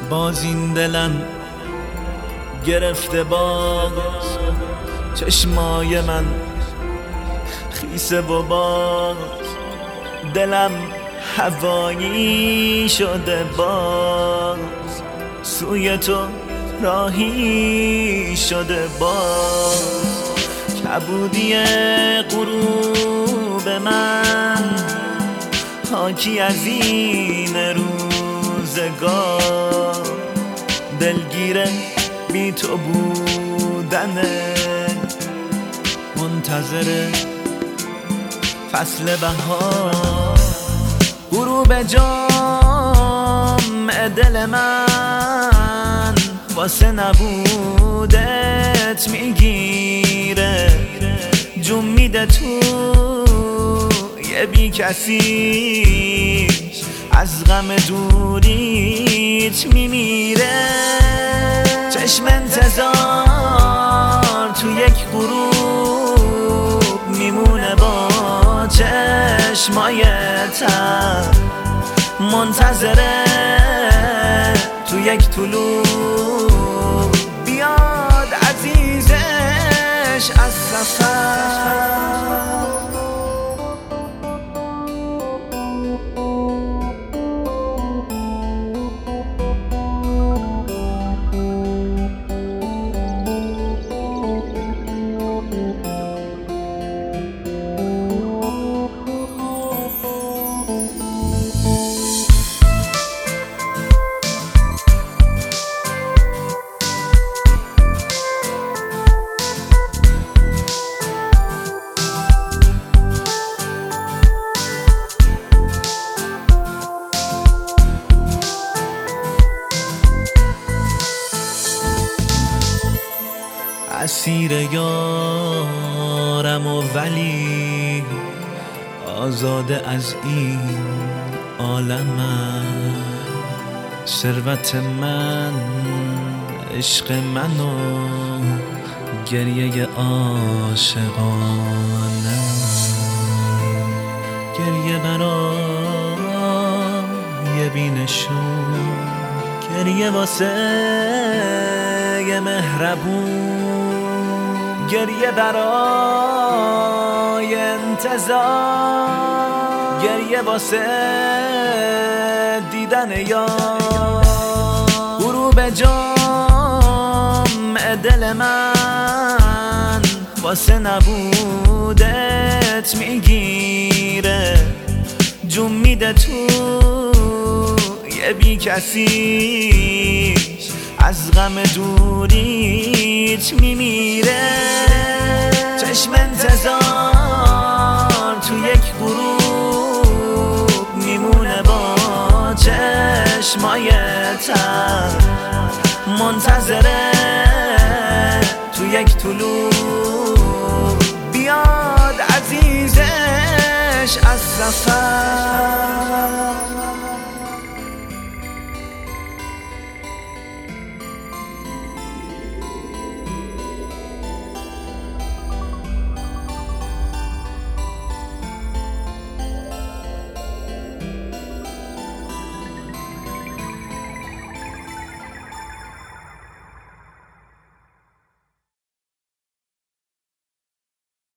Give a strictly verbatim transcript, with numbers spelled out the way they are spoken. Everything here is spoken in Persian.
باز این دلم گرفته باز چشمای من خیسه و باز دلم هوایی شده باز سوی تو راهی شده باز کبودی غروب من حاکی از این روزگار دلگیره بی تو بودنه منتظر فصل بهار غروب جام دل من واسه نبودت میگیره جون میده تو یه بی کسی از غم دوریت میمیره چشم انتظار تو یک غروب میمونه با چشمای تر منتظره تو یک طلوع بیاد عزیزش از سفر اسیر یارم و ولی آزاده از این عالمم ثروت من عشق من و گریه عاشقانه گریه برای بینشون گریه واسه یه مهربون گریه برای انتظار گریه واسه دیدن یار غروب جام دل من واسه نبودت میگیره جون میده تو یه بی کسی از غم دوریت میمیره چشم انتظار تو یک غروب میمونه با چشمای تر منتظره تو یک طلوع بیاد عزیزش از سفر